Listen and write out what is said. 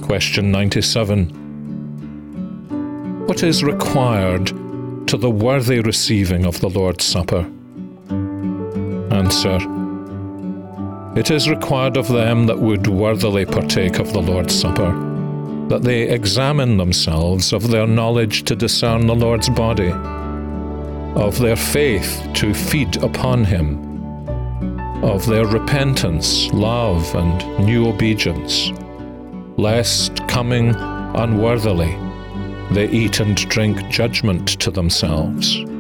Question 97. What is required to the worthy receiving of the Lord's Supper? Answer. It is required of them that would worthily partake of the Lord's Supper, that they examine themselves of their knowledge to discern the Lord's body, of their faith to feed upon him, of their repentance, love, and new obedience, lest, coming unworthily, they eat and drink judgment to themselves.